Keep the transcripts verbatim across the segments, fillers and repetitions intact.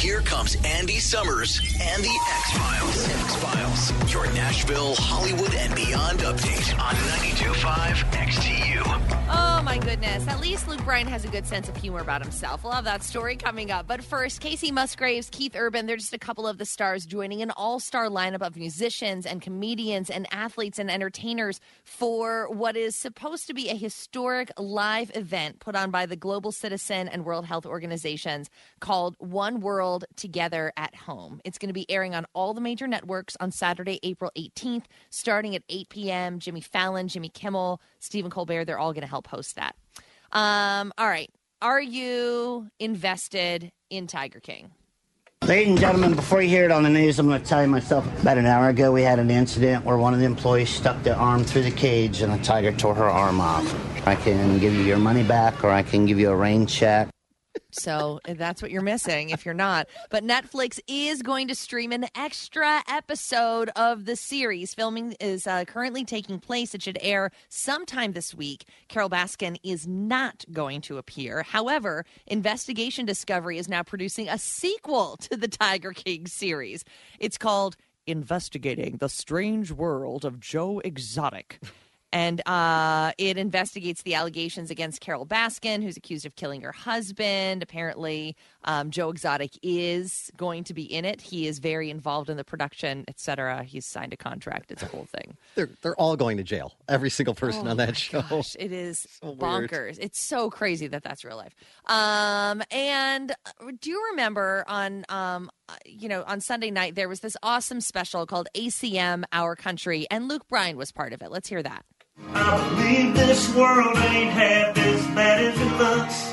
here comes Andy Summers and the X-Files. X-Files, your Nashville, Hollywood, and beyond update on ninety-two point five X T U. Oh, my goodness. At least Luke Bryan has a good sense of humor about himself. We'll have that story coming up. But first, Casey Musgraves, Keith Urban, they're just a couple of the stars joining an all-star lineup of musicians and comedians and athletes and entertainers for what is supposed to be a historic live event put on by the Global Citizen and World Health Organizations called One World Together at Home. It's going to be airing on all the major networks on Saturday, April eighteenth, starting at eight p.m. Jimmy Fallon, Jimmy Kimmel, Stephen Colbert, they're all going to help host that. Um, all right. Are you invested in Tiger King? Ladies and gentlemen, before you hear it on the news, I'm going to tell you myself. About an hour ago, we had an incident where one of the employees stuck their arm through the cage and a tiger tore her arm off. I can give you your money back or I can give you a rain check. So that's what you're missing if you're not. But Netflix is going to stream an extra episode of the series. Filming is uh, currently taking place. It should air sometime this week. Carol Baskin is not going to appear. However, Investigation Discovery is now producing a sequel to the Tiger King series. It's called Investigating the Strange World of Joe Exotic. And uh, it investigates the allegations against Carol Baskin, who's accused of killing her husband. Apparently, um, Joe Exotic is going to be in it. He is very involved in the production, et cetera. He's signed a contract. It's a whole thing. They're they're all going to jail. Every single person oh on that show. Gosh, it is so bonkers. Weird. It's so crazy that that's real life. Um, and do you remember on um, you know on Sunday night there was this awesome special called A C M Our Country, and Luke Bryan was part of it. Let's hear that. I believe this world ain't half as bad as it looks.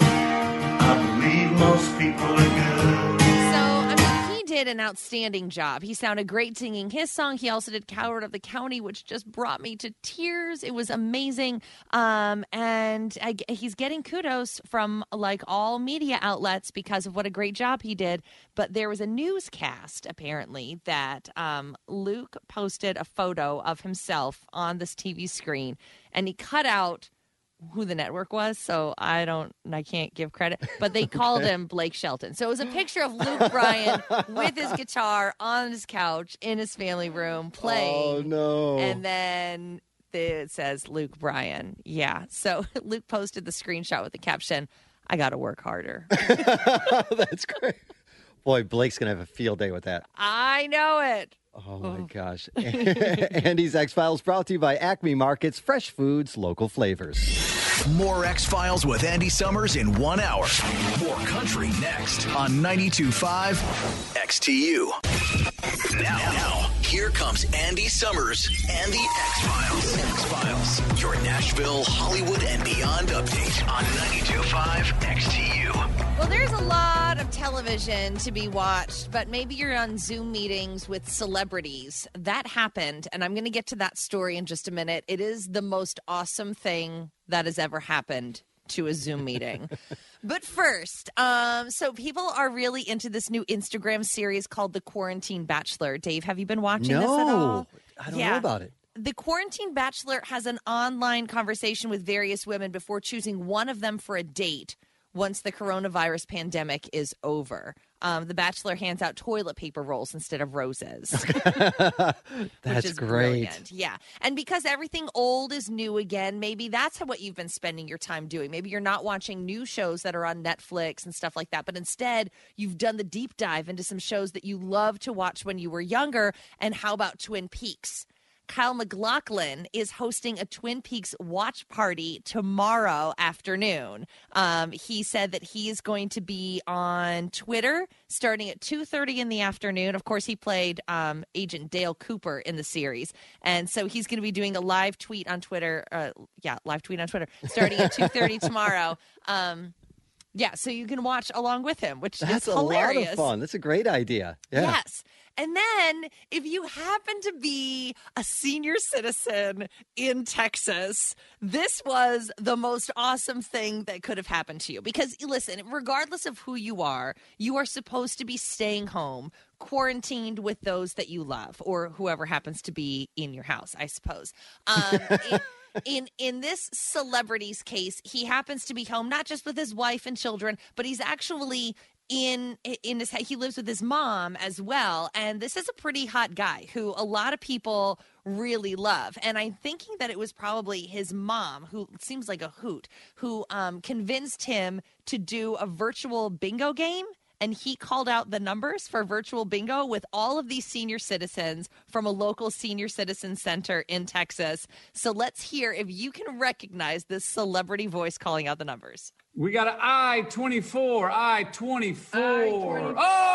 I believe most people are good. So, I mean, he did an outstanding job. He sounded great singing his song. He also did Coward of the County, which just brought me to tears. It was amazing. Um, and I, he's getting kudos from, like, all media outlets because of what a great job he did. But there was a newscast, apparently, that um, Luke posted a photo of himself on this T V screen, and he cut out who the network was, so I don't, I can't give credit, but they called him Blake Shelton. So it was a picture of Luke Bryan with his guitar on his couch in his family room playing. Oh, no. And then it says Luke Bryan. Yeah. So Luke posted the screenshot with the caption, "I got to work harder." That's great. Boy, Blake's going to have a field day with that. I know it. Oh, my gosh. Andy's X-Files brought to you by Acme Markets, fresh foods, local flavors. More X-Files with Andy Summers in one hour. More country next on ninety-two point five X T U. Now, now, here comes Andy Summers and the X-Files. X-Files, your Nashville, Hollywood, and beyond update on ninety-two point five X T U. Well, there's a lot of television to be watched, but maybe you're on Zoom meetings with celebrities. That happened, and I'm going to get to that story in just a minute. It is the most awesome thing that has ever happened to a Zoom meeting. But first, um, so people are really into this new Instagram series called The Quarantine Bachelor. Dave, have you been watching no, this at all? I don't yeah. know about it. The Quarantine Bachelor has an online conversation with various women before choosing one of them for a date once the coronavirus pandemic is over. Um, the Bachelor hands out toilet paper rolls instead of roses. That's which is great. Brilliant. Yeah. And because everything old is new again, maybe that's what you've been spending your time doing. Maybe you're not watching new shows that are on Netflix and stuff like that, but instead you've done the deep dive into some shows that you loved to watch when you were younger. And how about Twin Peaks? Kyle MacLachlan is hosting a Twin Peaks watch party tomorrow afternoon. Um, he said that he is going to be on Twitter starting at two thirty in the afternoon. Of course, he played um, Agent Dale Cooper in the series. And so he's going to be doing a live tweet on Twitter. Uh, yeah, live tweet on Twitter starting at two thirty tomorrow. Um, yeah, so you can watch along with him, which That's is a hilarious. lot of fun. That's a great idea. Yeah. Yes. And then if you happen to be a senior citizen in Texas, this was the most awesome thing that could have happened to you. Because, listen, regardless of who you are, you are supposed to be staying home, quarantined with those that you love, or whoever happens to be in your house, I suppose. Um, it, In in this celebrity's case, he happens to be home not just with his wife and children, but he's actually in in his he lives with his mom as well, and this is a pretty hot guy who a lot of people really love. And I'm thinking that it was probably his mom, who seems like a hoot, who um, convinced him to do a virtual bingo game. And he called out the numbers for virtual bingo with all of these senior citizens from a local senior citizen center in Texas. So let's hear if you can recognize this celebrity voice calling out the numbers. We got an I twenty-four, I twenty-four.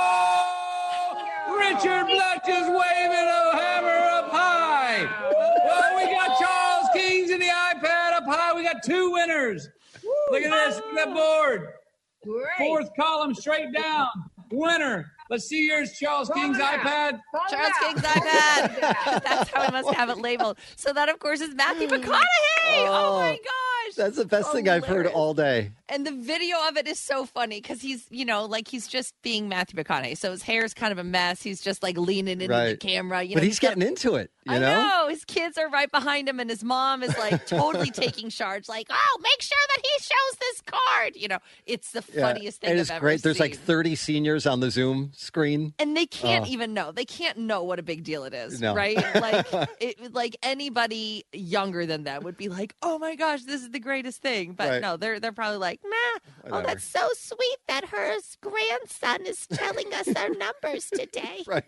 Oh, Richard Bletch is waving a hammer up high. Oh, we got Charles Kings in the iPad up high. We got two winners. Look at this, look at that board. Great. Fourth column straight down. Winner. Let's see yours, Charles King's iPad. Charles King's iPad. That's how we must have it labeled. So that, of course, is Matthew McConaughey. Oh, Oh, my gosh. That's the best thing I've heard Hilarious. all day. And the video of it is so funny because he's, you know, like he's just being Matthew McConaughey. So his hair's kind of a mess. He's just like leaning into Right. the camera. You But know, he's getting into it, you I know? know. His kids are right behind him, and his mom is like totally taking charge. Like, oh, make sure that he shows this card. You know, it's the Yeah. funniest thing It I've is ever great. There's seen. like thirty seniors on the Zoom screen. And they can't Oh. even know. They can't know what a big deal it is, No. right? Like, it, like anybody younger than them would be like, "Oh my gosh, this is the greatest thing." But Right. no, they're they're probably like, "Nah, oh, Whatever. that's so sweet that her grandson is telling us our numbers today." Right.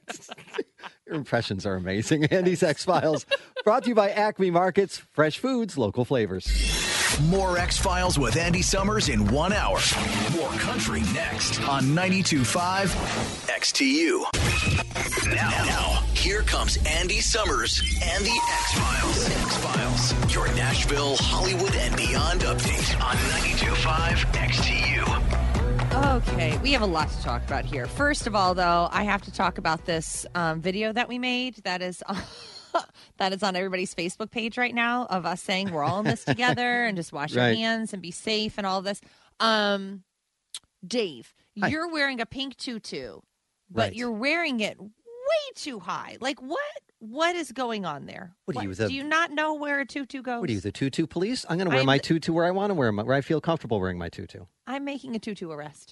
Your impressions are amazing. Andy's X-Files, brought to you by Acme Markets, fresh foods, local flavors. More X-Files with Andy Summers in one hour. More country next on ninety-two point five X T U. Now, now, here comes Andy Summers and the X-Files. X-Files, your Nashville, Hollywood, and beyond update on ninety-two point five X T U. Okay, we have a lot to talk about here. First of all, though, I have to talk about this um, video that we made that is that is on everybody's Facebook page right now of us saying we're all in this together and just wash our Right. hands and be safe and all of this. Um, Dave, Hi. you're wearing a pink tutu, but Right. you're wearing it way too high. Like what? What is going on there? What are you, the- do you not know where a tutu goes? What are you, the tutu police? I'm going to wear I'm my the- tutu where I want to wear my, where I feel comfortable wearing my tutu. I'm making a tutu arrest.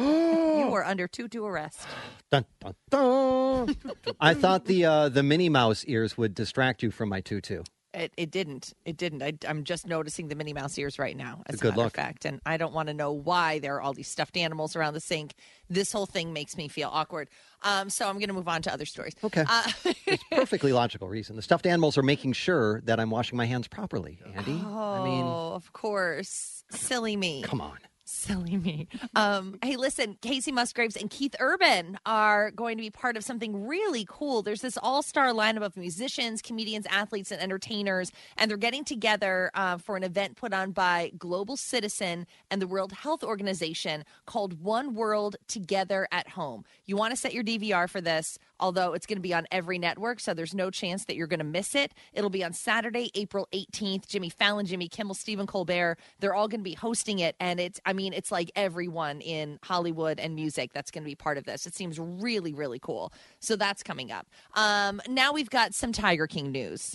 You are under tutu arrest. Dun, dun, dun. I thought the uh, the Minnie Mouse ears would distract you from my tutu. It, it didn't. It didn't. I, I'm just noticing the Minnie Mouse ears right now, as It's a a good matter of look. fact. And I don't want to know why there are all these stuffed animals around the sink. This whole thing makes me feel awkward. Um, so I'm going to move on to other stories. Okay. Uh, It's perfectly logical reason. The stuffed animals are making sure that I'm washing my hands properly, Andy. oh, I mean, of course. Silly me. come on. Silly me. Um, hey, listen, Casey Musgraves and Keith Urban are going to be part of something really cool. There's this all-star lineup of musicians, comedians, athletes, and entertainers, and they're getting together uh, for an event put on by Global Citizen and the World Health Organization called One World Together at Home. You want to set your D V R for this, although it's going to be on every network, so there's no chance that you're going to miss it. It'll be on Saturday, April eighteenth. Jimmy Fallon, Jimmy Kimmel, Stephen Colbert, they're all going to be hosting it, and it's, I mean, it's like everyone in Hollywood and music that's going to be part of this. It seems really, really cool. So that's coming up. Um, now we've got some Tiger King news.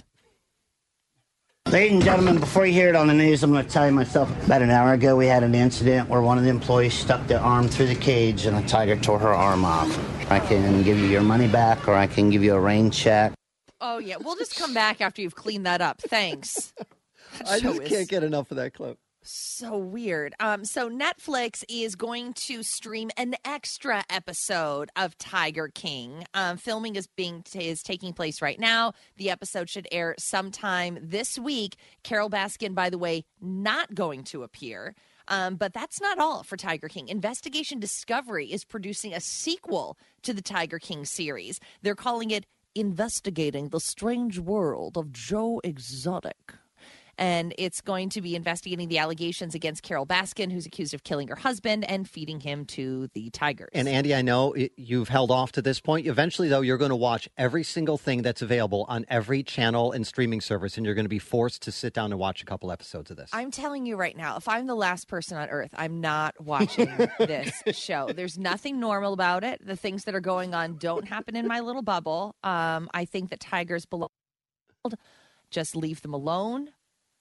Ladies and gentlemen, before you hear it on the news, I'm going to tell you myself. About an hour ago, we had an incident where one of the employees stuck their arm through the cage and a tiger tore her arm off. I can give you your money back or I can give you a rain check. Oh, yeah. We'll just come back after you've cleaned that up. Thanks. I Show just is- can't get enough of that clip. So weird. Um, so Netflix is going to stream an extra episode of Tiger King. Um, filming is being is taking place right now. The episode should air sometime this week. Carol Baskin, by the way, not going to appear. Um, but that's not all for Tiger King. Investigation Discovery is producing a sequel to the Tiger King series. They're calling it Investigating the Strange World of Joe Exotic. And it's going to be investigating the allegations against Carol Baskin, who's accused of killing her husband and feeding him to the tigers. And Andy, I know it, you've held off to this point. Eventually, though, you're going to watch every single thing that's available on every channel and streaming service, and you're going to be forced to sit down and watch a couple episodes of this. I'm telling you right now, if I'm the last person on earth, I'm not watching this show. There's nothing normal about it. The things that are going on don't happen in my little bubble. Um, I think that tigers belong. Just leave them alone.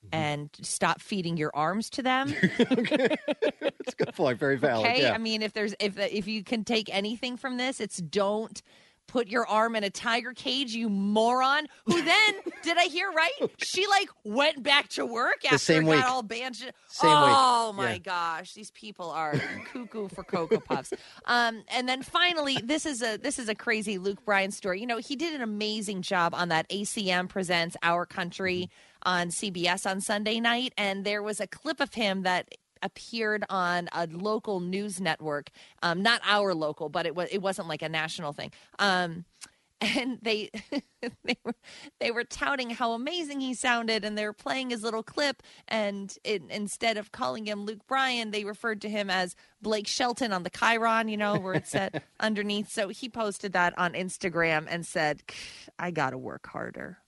and stop feeding your arms to them. Okay. That's a good point. Very valid. Okay, Yeah. I mean, if there's if if you can take anything from this, it's don't put your arm in a tiger cage, you moron. Who then, did I hear right? She like went back to work after same it got week. all banned. Same oh week. my Yeah. gosh, these people are cuckoo for Cocoa Puffs. Um, and then finally, this is a this is a crazy Luke Bryan story. You know, he did an amazing job on that A C M Presents Our Country on C B S on Sunday night, and there was a clip of him that appeared on a local news network, um, not our local, but it was it wasn't like a national thing. Um, and they they were they were touting how amazing he sounded, and they were playing his little clip. And it, instead of calling him Luke Bryan, they referred to him as Blake Shelton on the Chiron, you know, where it said underneath. So he posted that on Instagram and said, "I gotta work harder."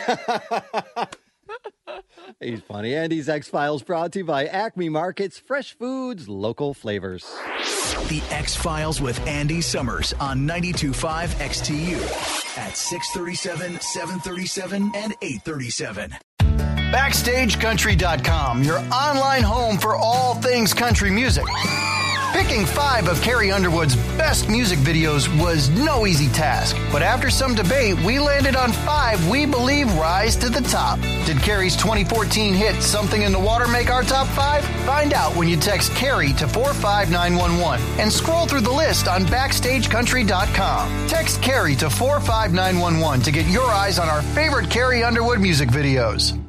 He's funny. Andy's X-Files brought to you by Acme Markets, fresh foods, local flavors. The X-Files with Andy Summers on ninety-two point five X T U at six thirty-seven, seven thirty-seven, and eight thirty-seven. Backstage Country dot com, your online home for all things country music. Picking five of Carrie Underwood's best music videos was no easy task, but after some debate, we landed on five we believe rise to the top. Did Carrie's twenty fourteen hit Something in the Water make our top five? Find out when you text Carrie to four five nine one one and scroll through the list on Backstage Country dot com. Text Carrie to four five nine one one to get your eyes on our favorite Carrie Underwood music videos.